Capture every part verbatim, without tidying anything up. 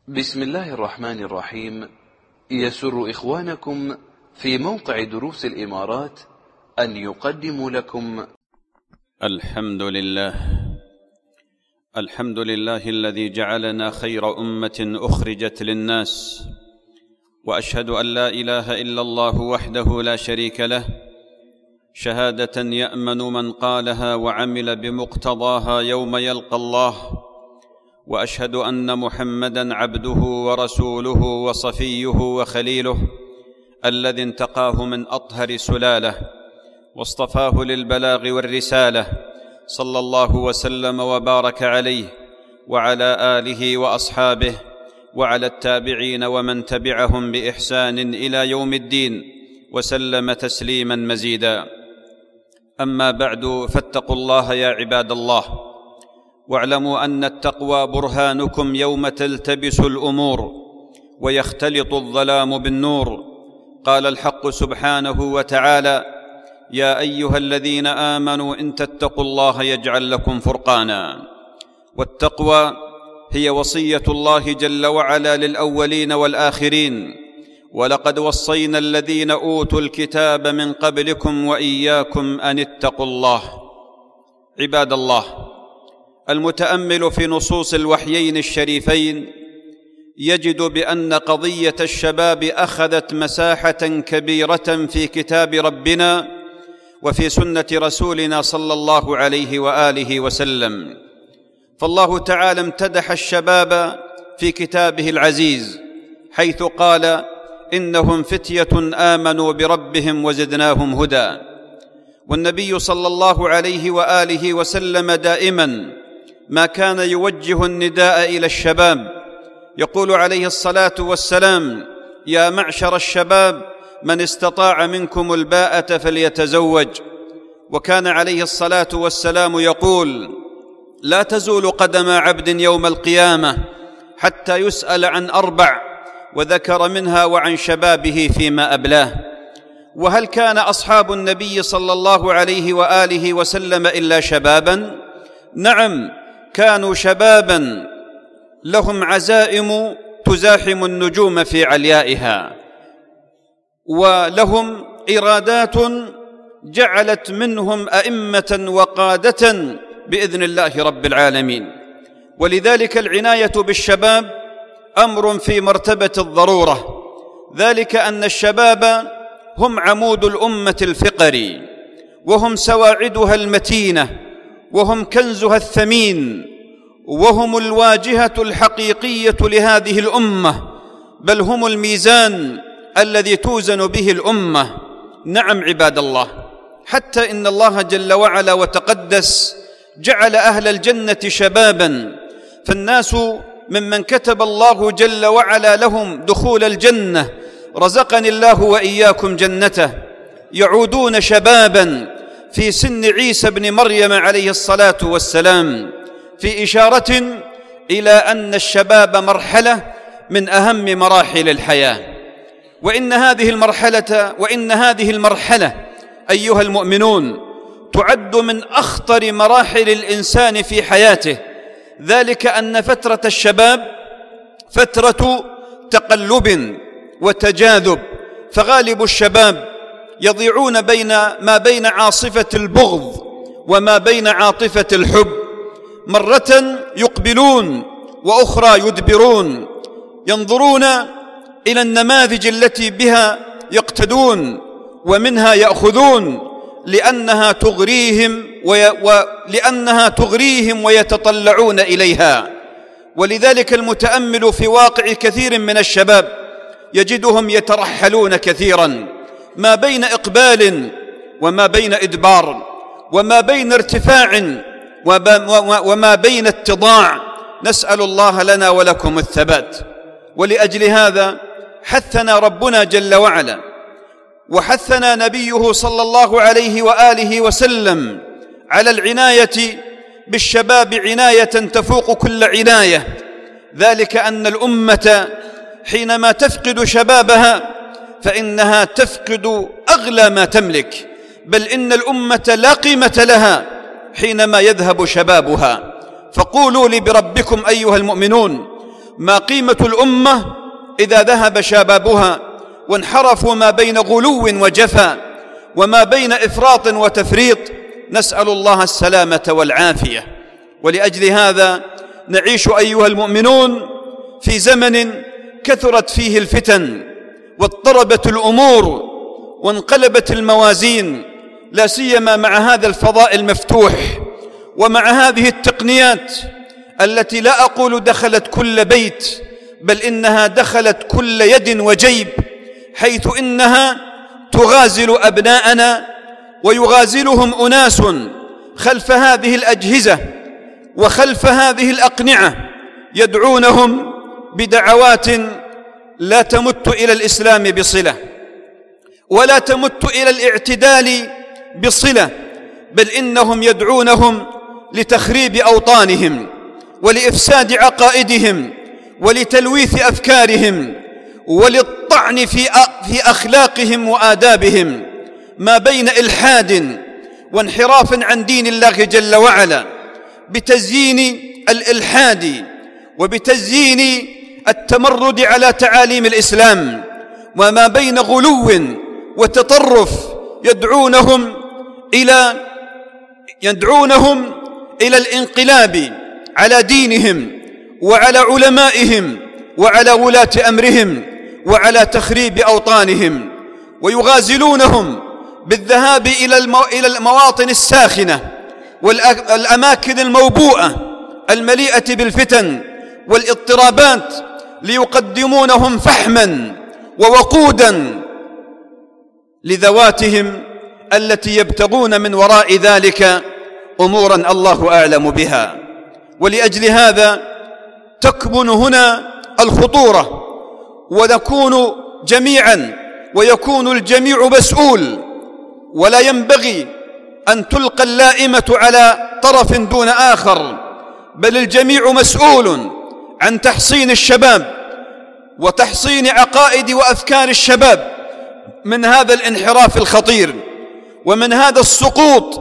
بسم الله الرحمن الرحيم. يسر إخوانكم في موقع دروس الإمارات أن يقدموا لكم الحمد لله الحمد لله الذي جعلنا خير أمة أخرجت للناس، وأشهد أن لا إله إلا الله وحده لا شريك له، شهادة يأمن من قالها وعمل بمقتضاها يوم يلقى الله، وأشهد أن محمدًا عبده ورسوله وصفيه وخليله الذي انتقاه من أطهر سلاله واصطفاه للبلاغ والرسالة، صلى الله وسلم وبارك عليه وعلى آله وأصحابه وعلى التابعين ومن تبعهم بإحسان إلى يوم الدين، وسلم تسليماً مزيداً. أما بعد، فاتقوا الله يا عباد الله، واعلموا أن التقوى برهانكم يوم تلتبس الأمور ويختلط الظلام بالنور. قال الحق سبحانه وتعالى: يا أيها الذين آمنوا إن تتقوا الله يجعل لكم فرقانا. والتقوى هي وصية الله جل وعلا للأولين والآخرين: ولقد وصينا الذين أوتوا الكتاب من قبلكم وإياكم أن اتقوا الله. عباد الله، المتأمل في نصوص الوحيين الشريفين يجد بأن قضية الشباب أخذت مساحة كبيرة في كتاب ربنا وفي سنة رسولنا صلى الله عليه وآله وسلم. فالله تعالى امتدح الشباب في كتابه العزيز حيث قال: إنهم فتية آمنوا بربهم وزدناهم هدى. والنبي صلى الله عليه وآله وسلم دائماً ما كان يوجه النداء إلى الشباب، يقول عليه الصلاة والسلام: يا معشر الشباب من استطاع منكم الباءة فليتزوج. وكان عليه الصلاة والسلام يقول: لا تزول قدم عبد يوم القيامة حتى يسأل عن أربع، وذكر منها وعن شبابه فيما أبلاه. وهل كان أصحاب النبي صلى الله عليه وآله وسلم إلا شبابا؟ نعم، كانوا شبابا لهم عزائم تزاحم النجوم في عليائها، ولهم إرادات جعلت منهم أئمة وقادة بإذن الله رب العالمين. ولذلك العناية بالشباب أمر في مرتبة الضرورة، ذلك أن الشباب هم عمود الأمة الفقري، وهم سواعدها المتينة، وهم كنزها الثمين، وهم الواجهة الحقيقية لهذه الأمة، بل هم الميزان الذي توزن به الأمة. نعم عباد الله، حتى إن الله جل وعلا وتقدس جعل أهل الجنة شبابا، فالناس ممن كتب الله جل وعلا لهم دخول الجنة رزقني الله وإياكم جنته يعودون شبابا في سن عيسى بن مريم عليه الصلاة والسلام، في إشارة إلى أن الشباب مرحلة من أهم مراحل الحياة. وإن هذه المرحلة وإن هذه المرحلة أيها المؤمنون تعد من أخطر مراحل الإنسان في حياته، ذلك أن فترة الشباب فترة تقلب وتجاذب، فغالب الشباب يضيعون بين ما بين عاصفة البغض وما بين عاطفة الحب، مرة يقبلون وأخرى يدبرون، ينظرون إلى النماذج التي بها يقتدون ومنها يأخذون لأنها تغريهم وي... ولأنها تغريهم ويتطلعون إليها. ولذلك المتأمل في واقع كثير من الشباب يجدهم يترحلون كثيراً ما بين إقبال وما بين إدبار، وما بين ارتفاع وما بين اتضاع. نسأل الله لنا ولكم الثبات. ولأجل هذا حثنا ربنا جل وعلا وحثنا نبيه صلى الله عليه وآله وسلم على العناية بالشباب عناية تفوق كل عناية، ذلك أن الأمة حينما تفقد شبابها فإنها تفقد أغلى ما تملك، بل إن الأمة لا قيمة لها حينما يذهب شبابها. فقولوا لي بربكم أيها المؤمنون: ما قيمة الأمة إذا ذهب شبابها وانحرفوا ما بين غلو وجفا وما بين إفراط وتفريط. نسأل الله السلامة والعافية. ولأجل هذا نعيش أيها المؤمنون في زمن كثرت فيه الفتن واضطربت الأمور وانقلبت الموازين، لا سيما مع هذا الفضاء المفتوح ومع هذه التقنيات التي لا أقول دخلت كل بيت، بل إنها دخلت كل يد وجيب، حيث إنها تغازل أبناءنا ويغازلهم أناس خلف هذه الأجهزة وخلف هذه الأقنعة يدعونهم بدعوات لا تمت إلى الإسلام بصلة ولا تمت إلى الاعتدال بصلة، بل إنهم يدعونهم لتخريب أوطانهم ولإفساد عقائدهم ولتلويث أفكارهم وللطعن في في أخلاقهم وآدابهم، ما بين إلحاد وانحراف عن دين الله جل وعلا بتزيين الإلحاد وبتزيين التمرد على تعاليم الإسلام، وما بين غلو وتطرف يدعونهم إلى يدعونهم إلى الانقلاب على دينهم وعلى علمائهم وعلى ولاة أمرهم وعلى تخريب أوطانهم، ويغازلونهم بالذهاب إلى المواطن الساخنة والأماكن الموبوءة المليئة بالفتن والاضطرابات ليقدمونهم فحما ووقودا لذواتهم التي يبتغون من وراء ذلك أمورا الله أعلم بها. ولأجل هذا تكمن هنا الخطورة، ونكون جميعا ويكون الجميع مسؤول، ولا ينبغي أن تلقى اللائمة على طرف دون آخر، بل الجميع مسؤول عن تحصين الشباب وتحصين عقائد وأفكار الشباب من هذا الانحراف الخطير ومن هذا السقوط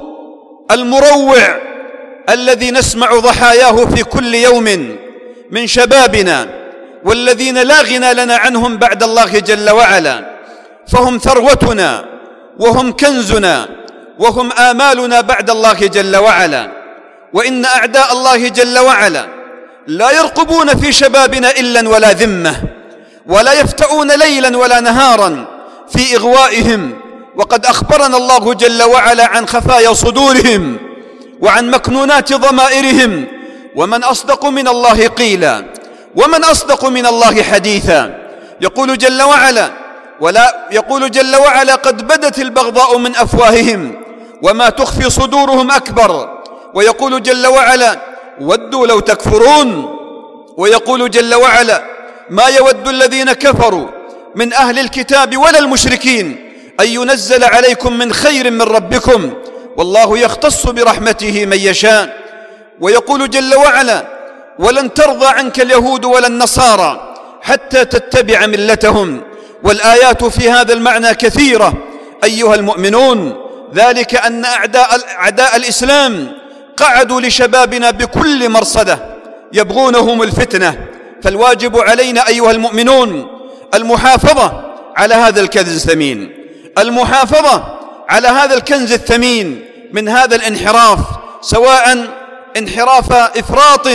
المروع الذي نسمع ضحاياه في كل يوم من شبابنا، والذين لا غنى لنا عنهم بعد الله جل وعلا، فهم ثروتنا وهم كنزنا وهم آمالنا بعد الله جل وعلا. وإن أعداء الله جل وعلا لا يرقبون في شبابنا إلا ولا ذمة، ولا يفتؤون ليلا ولا نهارا في إغوائهم، وقد أخبرنا الله جل وعلا عن خفايا صدورهم وعن مكنونات ضمائرهم. ومن أصدق من الله قيلا ومن أصدق من الله حديثا. يقول جل وعلا ولا يقول جل وعلا قد بدت البغضاء من أفواههم وما تخفي صدورهم أكبر. ويقول جل وعلا ودوا لو تكفرون. ويقول جل وعلا ما يود الذين كفروا من أهل الكتاب ولا المشركين أن ينزل عليكم من خير من ربكم والله يختص برحمته من يشاء. ويقول جل وعلا ولن ترضى عنك اليهود ولا النصارى حتى تتبع ملتهم. والآيات في هذا المعنى كثيرة أيها المؤمنون، ذلك أن أعداء, أعداء الإسلام قعدوا لشبابنا بكل مرصدة يبغونهم الفتنة، فالواجب علينا أيها المؤمنون المحافظة على هذا الكنز الثمين، المحافظة على هذا الكنز الثمين من هذا الانحراف، سواء انحراف إفراط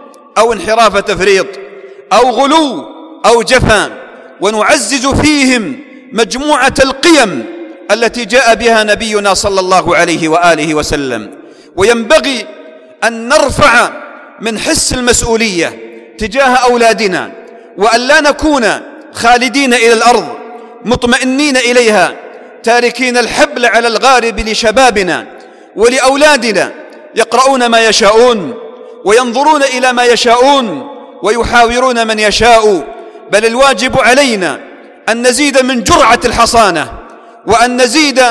أو انحراف تفريط أو غلو أو جفا، ونعزز فيهم مجموعة القيم التي جاء بها نبينا صلى الله عليه وآله وسلم. وينبغي أن نرفع من حس المسؤولية تجاه أولادنا، وأن لا نكون خالدين إلى الأرض مطمئنين إليها تاركين الحبل على الغارب لشبابنا ولأولادنا يقرؤون ما يشاءون وينظرون إلى ما يشاءون ويحاورون من يشاء، بل الواجب علينا أن نزيد من جرعة الحصانة وأن نزيد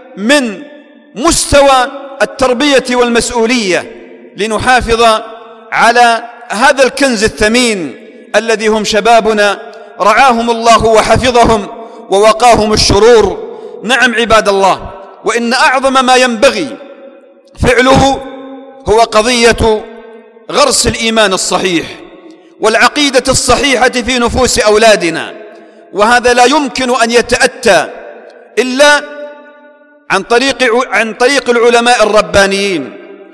من مستوى التربية والمسؤولية لنحافظ على هذا الكنز الثمين الذي هم شبابنا رعاهم الله وحفظهم ووقاهم الشرور. نعم عباد الله، وإن أعظم ما ينبغي فعله هو قضية غرس الإيمان الصحيح والعقيدة الصحيحة في نفوس أولادنا، وهذا لا يمكن أن يتأتى إلا عن طريق عن طريق العلماء الربانيين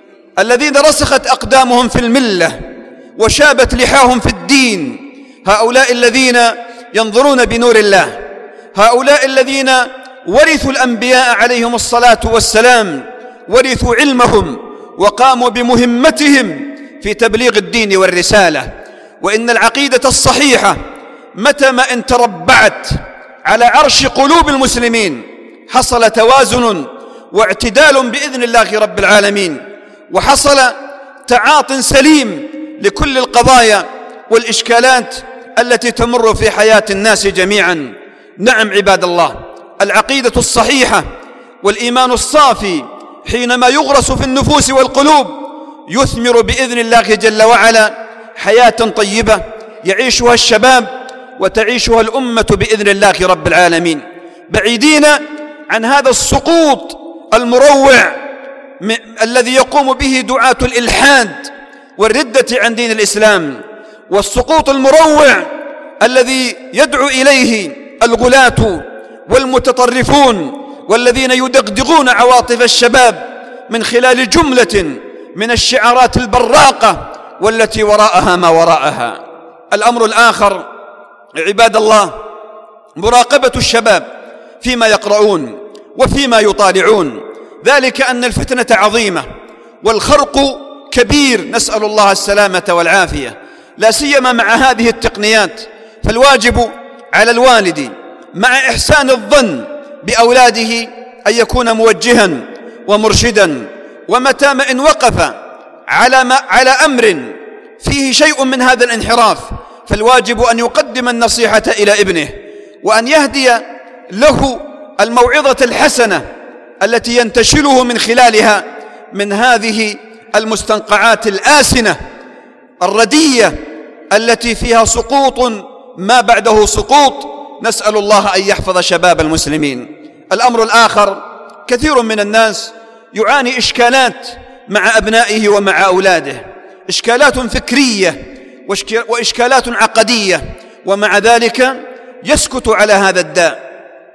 الذين رسخت أقدامهم في الملة وشابت لحاهم في الدين. هؤلاء الذين ينظرون بنور الله، هؤلاء الذين ورثوا الأنبياء عليهم الصلاة والسلام، ورثوا علمهم وقاموا بمهمتهم في تبليغ الدين والرسالة. وإن العقيدة الصحيحة متى ما ان تربعت على عرش قلوب المسلمين حصل توازن واعتدال بإذن الله رب العالمين، وحصل تعاط سليم لكل القضايا والإشكالات التي تمر في حياة الناس جميعا. نعم عباد الله، العقيدة الصحيحة والإيمان الصافي حينما يغرس في النفوس والقلوب يثمر بإذن الله جل وعلا حياة طيبة يعيشها الشباب وتعيشها الأمة بإذن الله رب العالمين، بعيدين عن هذا السقوط المروع الذي يقوم به دعاة الإلحاد والردة عن دين الإسلام، والسقوط المروع الذي يدعو إليه الغلاة والمتطرفون والذين يدغدغون عواطف الشباب من خلال جملة من الشعارات البراقة والتي وراءها ما وراءها. الأمر الآخر عباد الله مراقبة الشباب فيما يقرؤون وفيما يطالعون، ذلك أن الفتنة عظيمة والخرق كبير، نسأل الله السلامة والعافية، لا سيما مع هذه التقنيات. فالواجب على الوالد مع إحسان الظن بأولاده أن يكون موجها ومرشدا، ومتى ما إن وقف على, ما على أمر فيه شيء من هذا الانحراف فالواجب أن يقدم النصيحة إلى ابنه وأن يهدي له الموعظة الحسنة التي ينتشله من خلالها من هذه المستنقعات الآسنة الردية التي فيها سقوط ما بعده سقوط. نسأل الله أن يحفظ شباب المسلمين. الأمر الآخر، كثير من الناس يعاني إشكالات مع أبنائه ومع أولاده، إشكالات فكرية وإشكالات عقدية، ومع ذلك يسكت على هذا الداء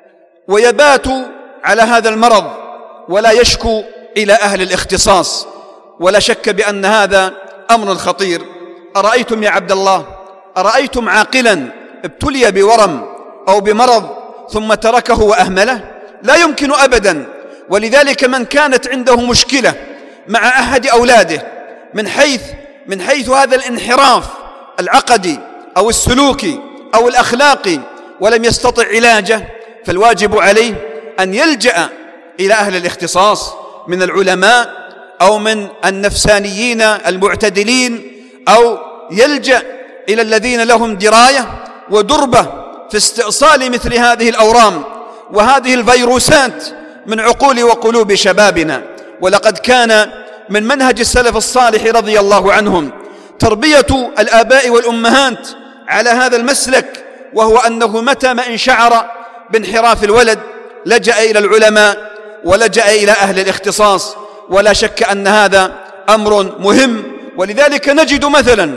ويبات على هذا المرض ولا يشكو إلى أهل الاختصاص. ولا شك بأن هذا أمر خطير. أرأيتم يا عبد الله، أرأيتم عاقلا ابتلي بورم أو بمرض ثم تركه وأهمله؟ لا يمكن أبدا. ولذلك من كانت عنده مشكلة مع أحد أولاده من حيث من حيث هذا الانحراف العقدي أو السلوكي أو الأخلاقي ولم يستطع علاجه فالواجب عليه أن يلجأ إلى أهل الاختصاص من العلماء أو من النفسانيين المعتدلين، أو يلجأ إلى الذين لهم دراية ودربة في استئصال مثل هذه الأورام وهذه الفيروسات من عقول وقلوب شبابنا. ولقد كان من منهج السلف الصالح رضي الله عنهم تربية الآباء والأمهات على هذا المسلك، وهو أنه متى ما إن شعر بانحراف الولد لجأ إلى العلماء ولجأ إلى أهل الاختصاص. ولا شك أن هذا أمر مهم. ولذلك نجد مثلا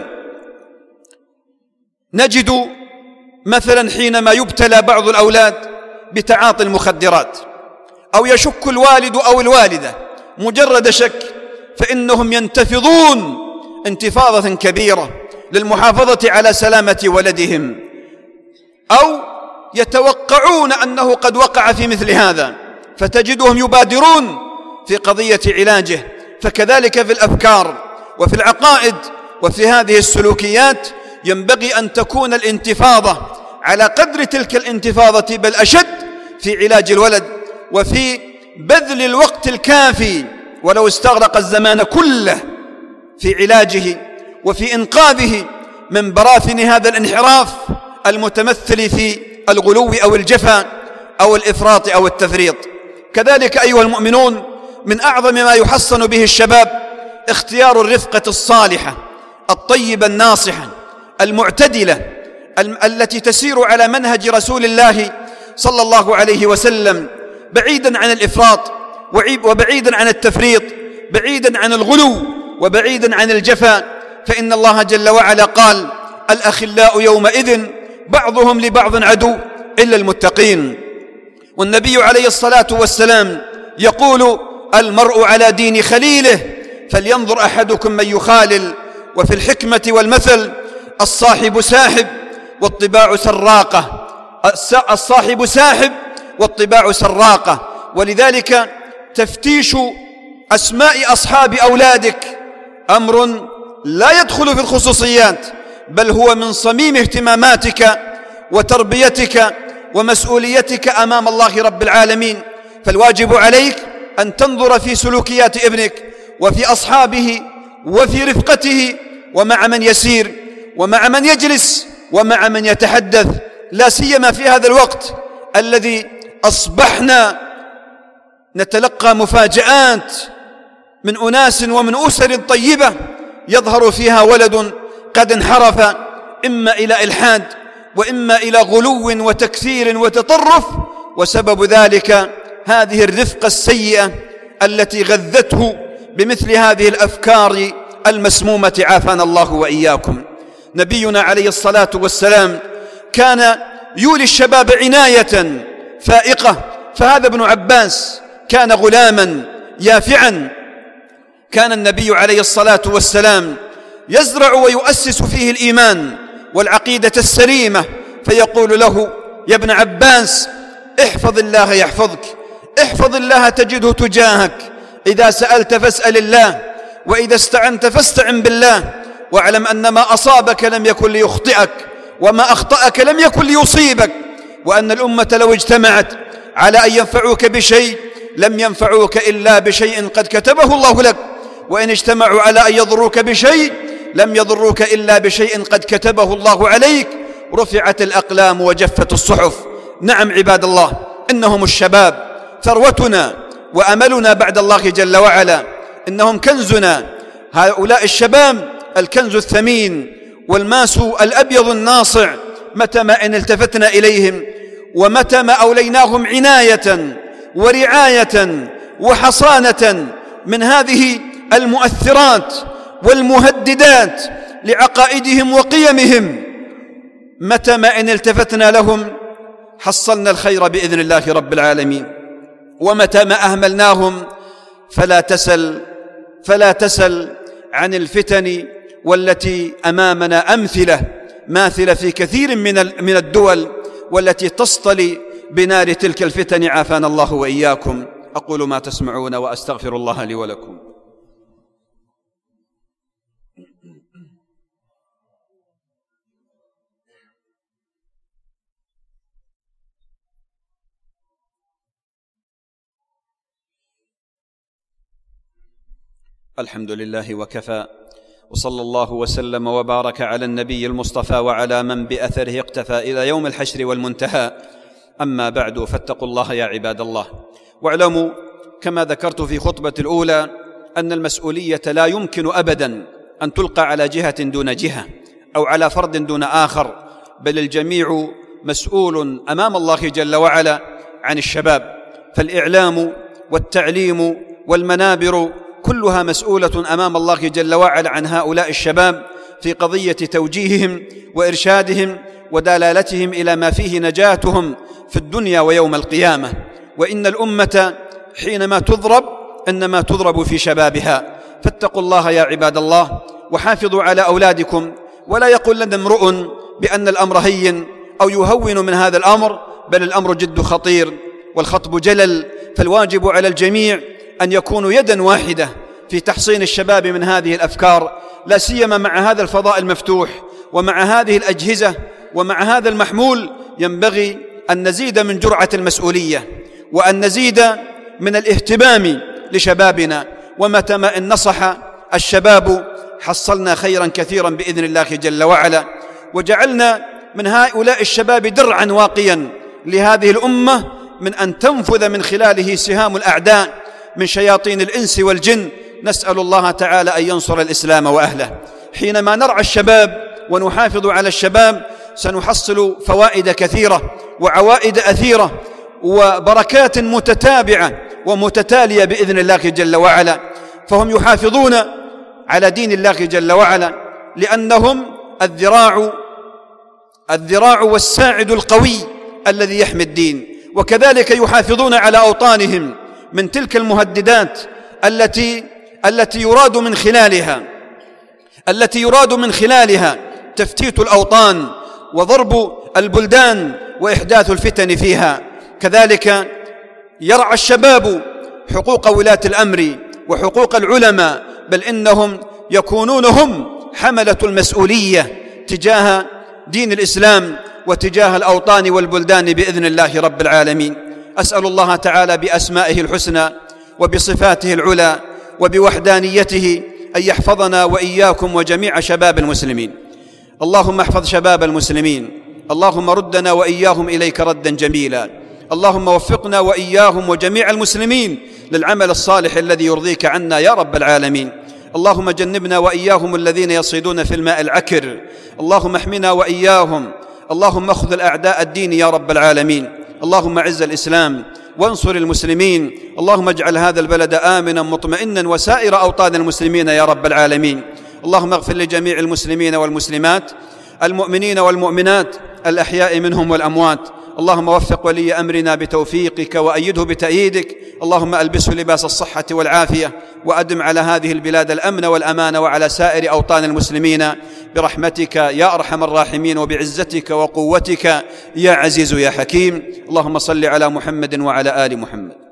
نجد مثلا حينما يبتلى بعض الأولاد بتعاطي المخدرات أو يشك الوالد أو الوالدة مجرد شك فإنهم ينتفضون انتفاضة كبيرة للمحافظة على سلامة ولدهم، أو يتوقعون أنه قد وقع في مثل هذا فتجدهم يبادرون في قضية علاجه. فكذلك في الأفكار وفي العقائد وفي هذه السلوكيات ينبغي أن تكون الانتفاضة على قدر تلك الانتفاضة بل أشد في علاج الولد وفي بذل الوقت الكافي ولو استغرق الزمان كله في علاجه وفي إنقاذه من براثن هذا الانحراف المتمثل في الغلو أو الجفا أو الإفراط أو التفريط. كذلك أيها المؤمنون، من أعظم ما يحصن به الشباب اختيار الرفقة الصالحة الطيبة الناصحة المعتدلة التي تسير على منهج رسول الله صلى الله عليه وسلم، بعيدا عن الإفراط وبعيدا عن التفريط، بعيدا عن الغلو وبعيدا عن الجفا. فإن الله جل وعلا قال: الأخلاء يومئذ بعضهم لبعض عدو إلا المتقين. والنبي عليه الصلاة والسلام يقول: المرء على دين خليله فلينظر أحدكم من يخالل. وفي الحكمة والمثل: الصاحب ساحب والطباع سراقة. الصاحب ساحب والطباع سراقة. ولذلك تفتيش أسماء أصحاب أولادك أمر لا يدخل في الخصوصيات، بل هو من صميم اهتماماتك وتربيتك ومسؤوليتك أمام الله رب العالمين. فالواجب عليك أن تنظر في سلوكيات ابنك وفي أصحابه وفي رفقته ومع من يسير ومع من يجلس ومع من يتحدث، لا سيما في هذا الوقت الذي أصبحنا نتلقى مفاجآت من أناس ومن أسر طيبة يظهر فيها ولد قد انحرف إما إلى إلحاد وإما إلى غلو وتكثير وتطرف، وسبب ذلك هذه الرفقة السيئة التي غذته بمثل هذه الأفكار المسمومة، عافانا الله وإياكم. نبينا عليه الصلاة والسلام كان يولي الشباب عناية فائقة، فهذا ابن عباس كان غلاما يافعا، كان النبي عليه الصلاة والسلام يزرع ويؤسس فيه الإيمان والعقيدة السليمة، فيقول له: يا ابن عباس، احفظ الله يحفظك، احفظ الله تجده تجاهك، إذا سألت فاسأل الله، وإذا استعنت فاستعن بالله، واعلم أن ما أصابك لم يكن ليخطئك، وما أخطأك لم يكن ليصيبك، وأن الأمة لو اجتمعت على أن ينفعوك بشيء لم ينفعوك إلا بشيء قد كتبه الله لك، وإن اجتمعوا على أن يضروك بشيء لم يضروك إلا بشيء قد كتبه الله عليك. رفعت الأقلام وجفت الصحف. نعم عباد الله، إنهم الشباب ثروتنا وأملنا بعد الله جل وعلا، إنهم كنزنا. هؤلاء الشباب الكنز الثمين والماس الأبيض الناصع، متى ما إن التفتنا إليهم ومتى ما أوليناهم عناية ورعاية وحصانة من هذه المؤثرات والمهددات لعقائدهم وقيمهم، متى ما إن التفتنا لهم حصلنا الخير بإذن الله رب العالمين. ومتى ما أهملناهم فلا تسل فلا تسل عن الفتن، والتي أمامنا أمثلة ماثلة في كثير من من الدول، والتي تصطلي بنار تلك الفتن، عافانا الله وإياكم. أقول ما تسمعون وأستغفر الله لي ولكم. الحمد لله وكفى، وصلى الله وسلم وبارك على النبي المصطفى وعلى من بأثره اقتفى إلى يوم الحشر والمنتهى. أما بعد، فاتقوا الله يا عباد الله، واعلموا كما ذكرت في خطبة الأولى أن المسؤولية لا يمكن أبدا أن تلقى على جهة دون جهة أو على فرد دون آخر، بل الجميع مسؤول أمام الله جل وعلا عن الشباب. فالإعلام والتعليم والمنابر كلها مسؤولة أمام الله جل وعلا عن هؤلاء الشباب في قضية توجيههم وإرشادهم ودلالتهم إلى ما فيه نجاتهم في الدنيا ويوم القيامة. وإن الأمة حينما تضرب إنما تضرب في شبابها، فاتقوا الله يا عباد الله وحافظوا على أولادكم. ولا يقول لنا امرؤ بأن الأمر هين أو يهون من هذا الأمر، بل الأمر جد خطير والخطب جلل. فالواجب على الجميع أن يكونوا يدا واحدة في تحصين الشباب من هذه الأفكار، لا سيما مع هذا الفضاء المفتوح ومع هذه الأجهزة ومع هذا المحمول. ينبغي أن نزيد من جرعة المسؤولية وأن نزيد من الاهتمام لشبابنا. ومتى ما إن نصح الشباب حصلنا خيرا كثيرا بإذن الله جل وعلا، وجعلنا من هؤلاء الشباب درعا واقيا لهذه الأمة من أن تنفذ من خلاله سهام الأعداء من شياطين الإنس والجن. نسأل الله تعالى أن ينصر الإسلام وأهله. حينما نرعى الشباب ونحافظ على الشباب سنحصل فوائد كثيرة وعوائد أثيرة وبركات متتابعة ومتتالية بإذن الله جل وعلا. فهم يحافظون على دين الله جل وعلا لأنهم الذراع الذراع والساعد القوي الذي يحمي الدين، وكذلك يحافظون على أوطانهم من تلك المهددات التي التي يراد من خلالها التي يراد من خلالها تفتيت الأوطان وضرب البلدان وإحداث الفتن فيها. كذلك يرعى الشباب حقوق ولاة الأمر وحقوق العلماء، بل إنهم يكونون هم حملة المسؤولية تجاه دين الإسلام وتجاه الأوطان والبلدان بإذن الله رب العالمين. أسأل الله تعالى بأسمائه الحسنى وبصفاته العلى وبوحدانيته أن يحفظنا وإياكم وجميع شباب المسلمين. اللهم احفظ شباب المسلمين، اللهم ردنا وإياهم إليك ردا جميلا، اللهم وفقنا وإياهم وجميع المسلمين للعمل الصالح الذي يرضيك عنا يا رب العالمين. اللهم جنبنا وإياهم الذين يصيدون في الماء العكر، اللهم احمنا وإياهم، اللهم اخذل أعداء الدين يا رب العالمين. اللهم اعز الإسلام وانصر المسلمين، اللهم اجعل هذا البلد آمنا مطمئنا وسائر أوطان المسلمين يا رب العالمين. اللهم اغفر لجميع المسلمين والمسلمات المؤمنين والمؤمنات الأحياء منهم والأموات. اللهم وفق ولي أمرنا بتوفيقك وأيده بتأييدك، اللهم ألبسه لباس الصحة والعافية، وأدم على هذه البلاد الأمن والأمان وعلى سائر أوطان المسلمين برحمتك يا أرحم الراحمين وبعزتك وقوتك يا عزيز يا حكيم. اللهم صل على محمد وعلى آل محمد.